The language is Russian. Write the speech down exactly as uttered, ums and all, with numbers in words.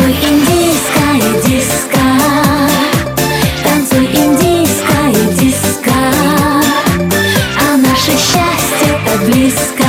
Танцуй индийское диско, танцуй индийское диско, а наше счастье так близко.